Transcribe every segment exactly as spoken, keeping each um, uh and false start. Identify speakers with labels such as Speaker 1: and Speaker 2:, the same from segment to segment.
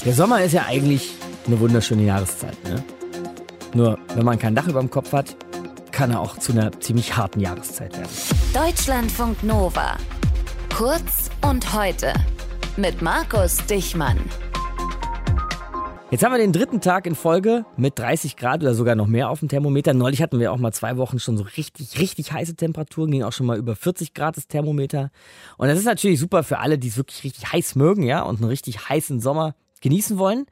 Speaker 1: Der Sommer ist ja eigentlich eine wunderschöne Jahreszeit, ne? Nur, wenn man kein Dach über dem Kopf hat, kann er auch zu einer ziemlich harten Jahreszeit werden.
Speaker 2: Deutschlandfunk Nova. Kurz und heute. Mit Markus Dichmann.
Speaker 1: Jetzt haben wir den dritten Tag in Folge mit dreißig Grad oder sogar noch mehr auf dem Thermometer. Neulich hatten wir auch mal zwei Wochen schon so richtig, richtig heiße Temperaturen. Ging auch schon mal über vierzig Grad das Thermometer. Und das ist natürlich super für alle, die es wirklich richtig heiß mögen, ja, und einen richtig heißen Sommer genießen wollen.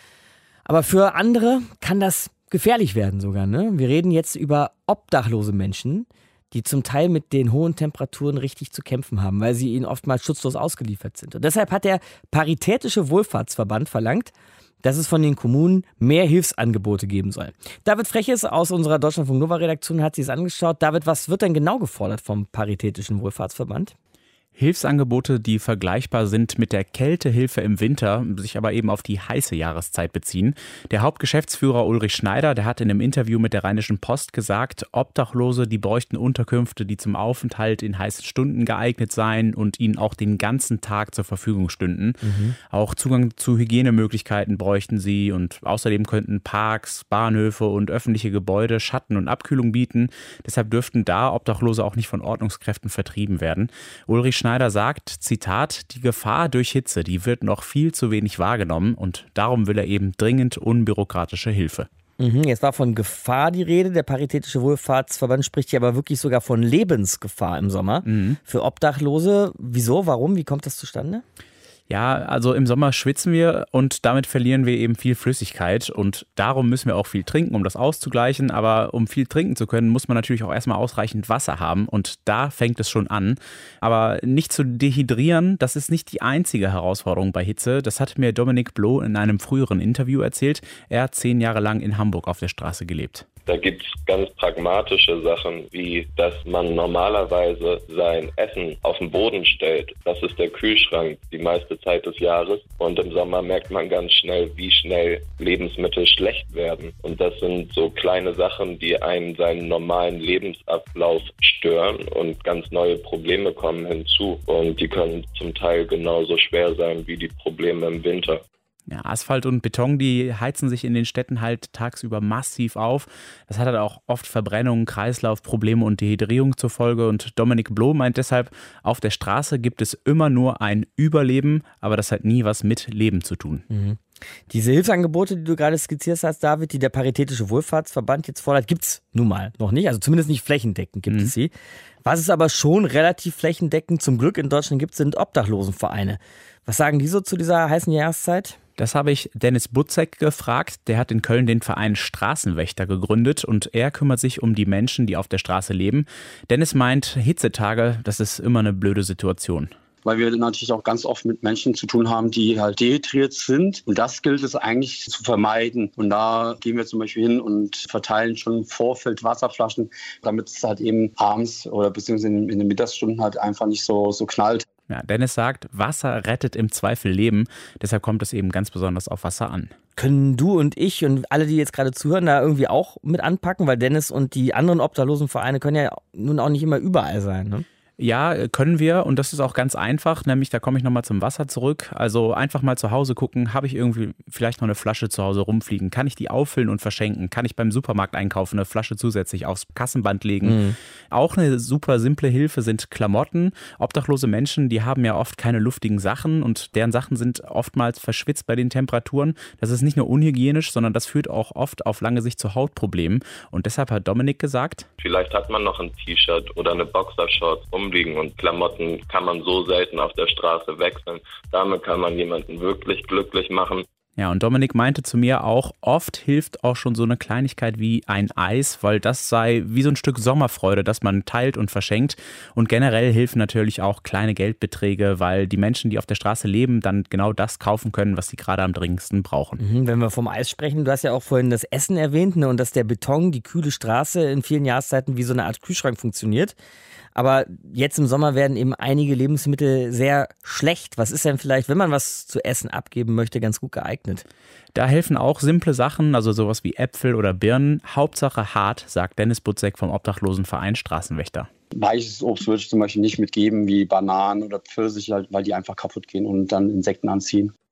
Speaker 1: Aber für andere kann das gefährlich werden sogar, ne? Wir reden jetzt über obdachlose Menschen, die zum Teil mit den hohen Temperaturen richtig zu kämpfen haben, weil sie ihnen oftmals schutzlos ausgeliefert sind. Und deshalb hat der Paritätische Wohlfahrtsverband verlangt, dass es von den Kommunen mehr Hilfsangebote geben soll. David Freches aus unserer Deutschlandfunk Nova Redaktion hat sich das angeschaut. David, was wird denn genau gefordert vom Paritätischen Wohlfahrtsverband?
Speaker 3: Hilfsangebote, die vergleichbar sind mit der Kältehilfe im Winter, sich aber eben auf die heiße Jahreszeit beziehen. Der Hauptgeschäftsführer Ulrich Schneider, der hat in einem Interview mit der Rheinischen Post gesagt, Obdachlose, die bräuchten Unterkünfte, die zum Aufenthalt in heißen Stunden geeignet seien und ihnen auch den ganzen Tag zur Verfügung stünden. Mhm. Auch Zugang zu Hygienemöglichkeiten bräuchten sie und außerdem könnten Parks, Bahnhöfe und öffentliche Gebäude Schatten und Abkühlung bieten. Deshalb dürften da Obdachlose auch nicht von Ordnungskräften vertrieben werden. Ulrich Schneider sagt, Zitat, die Gefahr durch Hitze, die wird noch viel zu wenig wahrgenommen und darum will er eben dringend unbürokratische Hilfe.
Speaker 1: Mhm, jetzt war von Gefahr die Rede. Der Paritätische Wohlfahrtsverband spricht hier aber wirklich sogar von Lebensgefahr im Sommer mhm. für Obdachlose. Wieso, warum, wie kommt das zustande?
Speaker 3: Ja, also im Sommer schwitzen wir und damit verlieren wir eben viel Flüssigkeit und darum müssen wir auch viel trinken, um das auszugleichen. Aber um viel trinken zu können, muss man natürlich auch erstmal ausreichend Wasser haben und da fängt es schon an. Aber nicht zu dehydrieren, das ist nicht die einzige Herausforderung bei Hitze. Das hat mir Dominik Bloh in einem früheren Interview erzählt. Er hat zehn Jahre lang in Hamburg auf der Straße gelebt.
Speaker 4: Da gibt es ganz pragmatische Sachen, wie dass man normalerweise sein Essen auf den Boden stellt. Das ist der Kühlschrank die meiste Zeit des Jahres. Und im Sommer merkt man ganz schnell, wie schnell Lebensmittel schlecht werden. Und das sind so kleine Sachen, die einen seinen normalen Lebensablauf stören und ganz neue Probleme kommen hinzu. Und die können zum Teil genauso schwer sein wie die Probleme im Winter.
Speaker 3: Ja, Asphalt und Beton, die heizen sich in den Städten halt tagsüber massiv auf. Das hat halt auch oft Verbrennungen, Kreislaufprobleme und Dehydrierung zur Folge. Und Dominik Bloh meint deshalb, auf der Straße gibt es immer nur ein Überleben, aber das hat nie was mit Leben zu tun.
Speaker 1: Mhm. Diese Hilfsangebote, die du gerade skizziert hast, David, die der Paritätische Wohlfahrtsverband jetzt fordert, gibt es nun mal noch nicht. Also zumindest nicht flächendeckend gibt mhm. es sie. Was es aber schon relativ flächendeckend zum Glück in Deutschland gibt, sind Obdachlosenvereine. Was sagen die so zu dieser heißen Jahreszeit?
Speaker 3: Das habe ich Dennis Butzek gefragt. Der hat in Köln den Verein Straßenwächter gegründet und er kümmert sich um die Menschen, die auf der Straße leben. Dennis meint, Hitzetage, das ist immer eine blöde Situation.
Speaker 5: Weil wir natürlich auch ganz oft mit Menschen zu tun haben, die halt dehydriert sind. Und das gilt es eigentlich zu vermeiden. Und da gehen wir zum Beispiel hin und verteilen schon im Vorfeld Wasserflaschen, damit es halt eben abends oder beziehungsweise in den Mittagsstunden halt einfach nicht so, so knallt.
Speaker 3: Ja, Dennis sagt, Wasser rettet im Zweifel Leben. Deshalb kommt es eben ganz besonders auf Wasser an.
Speaker 1: Können du und ich und alle, die jetzt gerade zuhören, da irgendwie auch mit anpacken? Weil Dennis und die anderen Obdachlosenvereine können ja nun auch nicht immer überall sein, ne?
Speaker 3: Ja, können wir und das ist auch ganz einfach, nämlich da komme ich nochmal zum Wasser zurück. Also einfach mal zu Hause gucken, habe ich irgendwie vielleicht noch eine Flasche zu Hause rumfliegen? Kann ich die auffüllen und verschenken? Kann ich beim Supermarkt einkaufen, eine Flasche zusätzlich aufs Kassenband legen? Mhm. Auch eine super simple Hilfe sind Klamotten. Obdachlose Menschen, die haben ja oft keine luftigen Sachen und deren Sachen sind oftmals verschwitzt bei den Temperaturen. Das ist nicht nur unhygienisch, sondern das führt auch oft auf lange Sicht zu Hautproblemen. Und deshalb hat Dominik gesagt,
Speaker 4: vielleicht hat man noch ein T-Shirt oder eine Boxershorts umliegen und Klamotten kann man so selten auf der Straße wechseln. Damit kann man jemanden wirklich glücklich machen.
Speaker 3: Ja, und Dominik meinte zu mir auch, oft hilft auch schon so eine Kleinigkeit wie ein Eis, weil das sei wie so ein Stück Sommerfreude, das man teilt und verschenkt. Und generell helfen natürlich auch kleine Geldbeträge, weil die Menschen, die auf der Straße leben, dann genau das kaufen können, was sie gerade am dringendsten brauchen.
Speaker 1: Mhm, wenn wir vom Eis sprechen, du hast ja auch vorhin das Essen erwähnt, ne, und dass der Beton, die kühle Straße in vielen Jahreszeiten wie so eine Art Kühlschrank funktioniert. Aber jetzt im Sommer werden eben einige Lebensmittel sehr schlecht. Was ist denn vielleicht, wenn man was zu essen abgeben möchte, ganz gut geeignet?
Speaker 3: Da helfen auch simple Sachen, also sowas wie Äpfel oder Birnen. Hauptsache hart, sagt Dennis Butzek vom Obdachlosenverein Straßenwächter.
Speaker 5: Weiches Obst würde ich zum Beispiel nicht mitgeben, wie Bananen oder Pfirsiche, weil die einfach kaputt gehen und dann Insekten anziehen.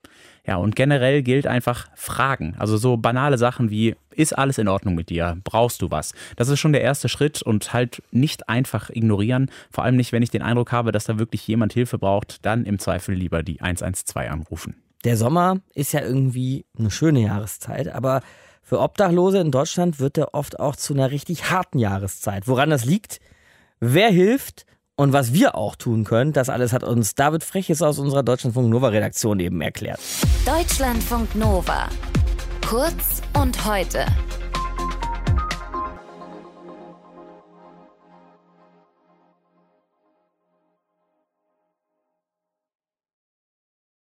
Speaker 3: Ja, und generell gilt einfach Fragen. Also so banale Sachen wie, ist alles in Ordnung mit dir? Brauchst du was? Das ist schon der erste Schritt und halt nicht einfach ignorieren. Vor allem nicht, wenn ich den Eindruck habe, dass da wirklich jemand Hilfe braucht, dann im Zweifel lieber die eins eins zwei anrufen.
Speaker 1: Der Sommer ist ja irgendwie eine schöne Jahreszeit, aber für Obdachlose in Deutschland wird er oft auch zu einer richtig harten Jahreszeit. Woran das liegt, wer hilft und was wir auch tun können, das alles hat uns David Freches aus unserer Deutschlandfunk Nova Redaktion eben erklärt.
Speaker 2: Deutschlandfunk Nova. Kurz und heute.